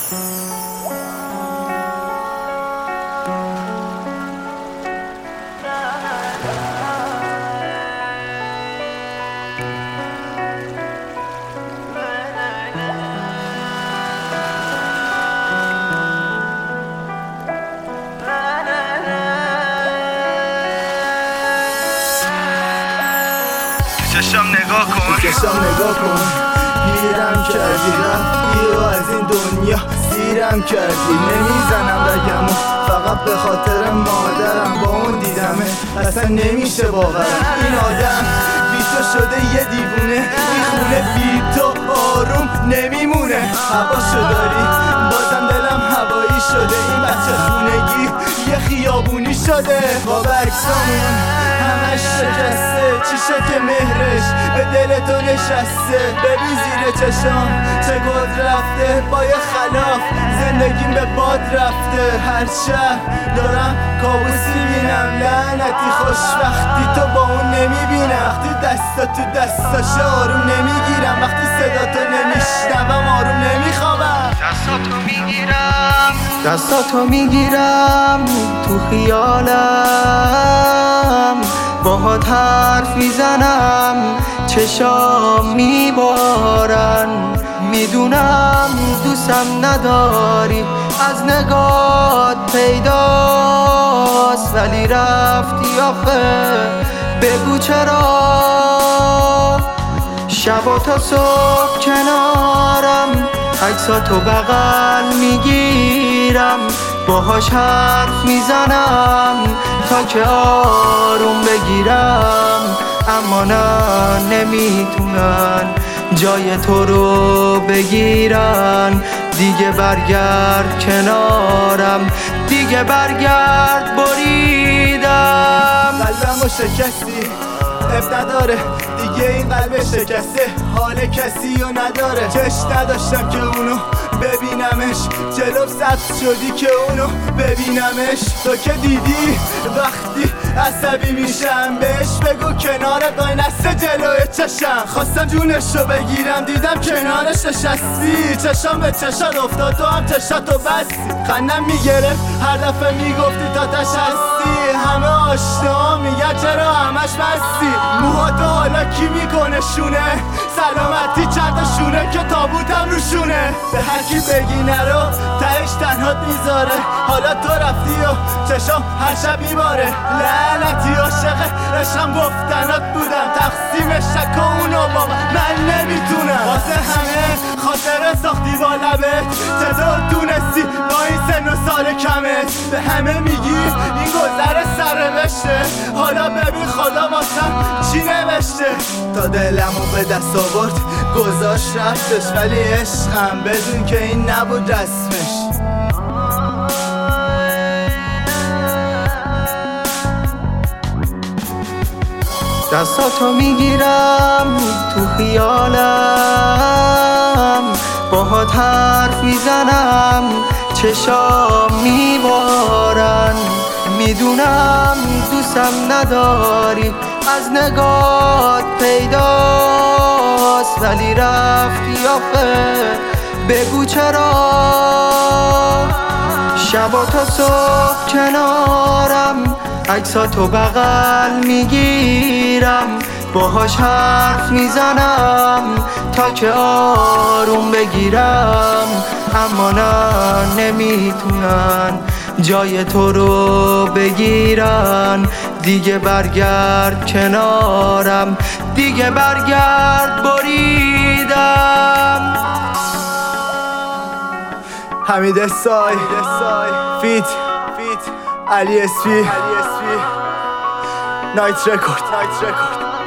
چشم نگاه کن گیرم کردی رفتی و از این دنیا سیرم کردی. نمیزنم رگمو فقط به خاطر مادرم، با اون دیدمه اصلا نمیشه باورم. این آدم بی تو شده یه دیوونه، میخونه بی تو آروم نمیمونه. هواشو داری بازم دلم هوایی شده، این بچه خونگی یه خیابونی شده. با بکسامون همش شکسته، چیشه که مهرش به دل تو نشسته. ببین زیر چشام چه گل رفته، با یه خلاف زندگیم به باد رفته. هر شب دارم کابوس میبینم، لعنتی خوشبختی تو با اون نمیبینم. وقتی دستا تو دستاش آروم نمیگیرم، وقتی صدا تو نمیشنوم آروم نمیخوابم. دستاتو میگیرم تو خیالم، باهات حرف میزنم چشام میبارن. میدونم دوستم نداری از نگات پیداست، ولی رفتی آخه بگو چرا. شبا تا صبح کنارم، عکساتو بغل میگیرم، باهاش حرف میزنم تا که آروم بگیرم. اما نه نمیتونن جای تو رو بگیرن. دیگه برگرد کنارم، دیگه برگرد بریدم. قلبمو شکستی اب نداره دیگه، این قلب شکسته حال کسی رو نداره. چشم نداشتم که اونو ببینمش، جلوم سبز شدی که اونو ببینمش. تو که دیدی وقتی عصبی میشم، بهش بگو کنارت وای نسته جلوی چشم. خواستم جونشو بگیرم دیدم کنارش نشستی، چشم به چشات افتاد تو هم چشاتو بستی. خندم میگرفت هر دفعه میگفتی تا تش هستی. همه آشنا میگن چرا همش بستی. موهاتو حالا کی میکنه شونه، سلامتی چند تا شونه که تابوتم روشونه. به هر کی بگی نرو تهش تنهات میذاره. حالا تو رفتی و چشم هر شب میباره. لعنتی عاشق عشقم گفتنات بودم، تقسیم شک و اونو با من نمیتونم. واسه همه خاطره ساختی با لبه، چطور تونستی با این سن و سال کمت. به همه میگی این گذر سر بشته، حالا ببین خدا واسم چی نوشته. تا دلمو به دست آورد گذاشت رفتش، ولی عشقم بدون که این نبود رسمش. دستاتو میگیرم تو خیالم، باهات حرف میزنم چشام میبارن. میدونم دوستم نداری از نگات پیداست، ولی رفتی آخه بگو چرا. شبا تا صبح کنارم، عکساتو بغل میگیرم، باهاش حرف میزنم تا که آروم بگیرم. اما نه نمیتونن جای تو رو بگیرن. دیگه برگرد کنارم، دیگه برگرد بریدم. حمید اسای فیت علی اسپی نایت رکورد.